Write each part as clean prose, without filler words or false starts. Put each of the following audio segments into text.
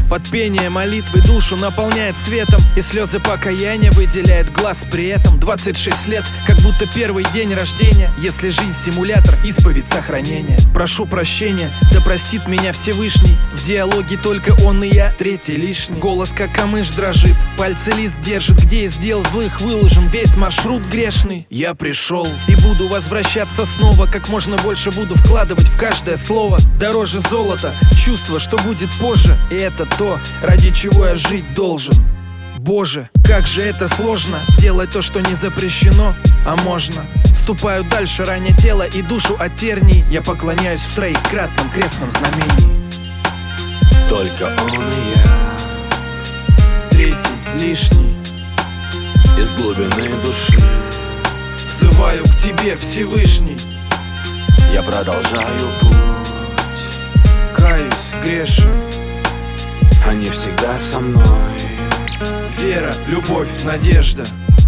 Под пение молитвы душу наполняет светом, и слезы покаяния выделяет глаз при этом. 26 лет, как будто первый день рождения, если жизнь симулятор, исповедь сохранения. Прошу прощения, да простит меня Всевышний. В диалоге только он и я, третий лишний. Голос как камыш дрожит, пальцы лист держит, где из дел злых выложен весь маршрут грешный. Я пришел и буду возвращаться снова, как можно больше буду вкладывать в каждое слово. Дороже золота, чувство, что будет позже, и это то, ради чего я жить должен. Боже, как же это сложно, делать то, что не запрещено, а можно. Ступаю дальше, раня тело и душу от терний. Я поклоняюсь в троекратном крестном знамении. Только он и я, третий лишний. Из глубины души взываю к тебе, Всевышний. Я продолжаю путь, каюсь, грешен, они всегда со мной. Вера, любовь, надежда.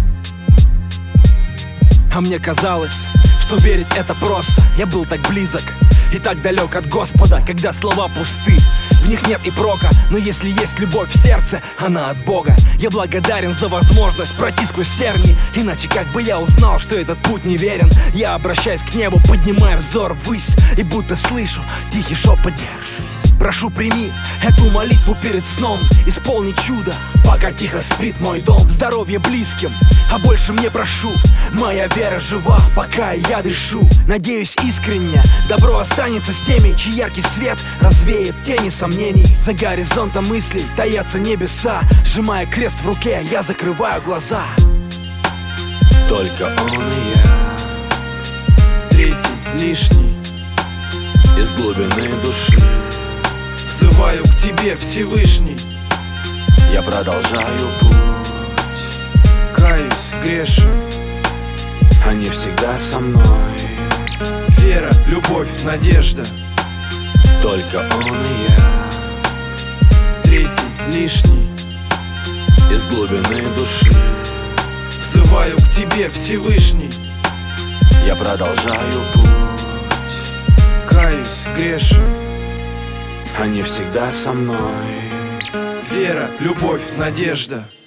А мне казалось, что верить это просто. Я был так близок и так далек от Господа, когда слова пусты, в них нет и прока. Но если есть любовь в сердце, она от Бога. Я благодарен за возможность пройти сквозь тернии, иначе как бы я узнал, что этот путь неверен. Я обращаюсь к небу, поднимая взор ввысь, и будто слышу тихий шепот: держись. Прошу, прими эту молитву перед сном, исполни чудо, пока тихо спит мой дом. Здоровье близким, а больше мне прошу. Моя вера жива, пока я дышу. Надеюсь искренне, добро останется с теми, чей яркий свет развеет тени сомнений. За горизонтом мыслей таятся небеса. Сжимая крест в руке, я закрываю глаза. Только он и я, третий лишний. Из глубины души взываю к тебе, Всевышний. Я продолжаю путь, каюсь, грешен, они всегда со мной. Вера, любовь, надежда. Только он и я, третий лишний. Из глубины души взываю к тебе, Всевышний. Я продолжаю путь, каюсь, грешен, они всегда со мной. Вера, любовь, надежда.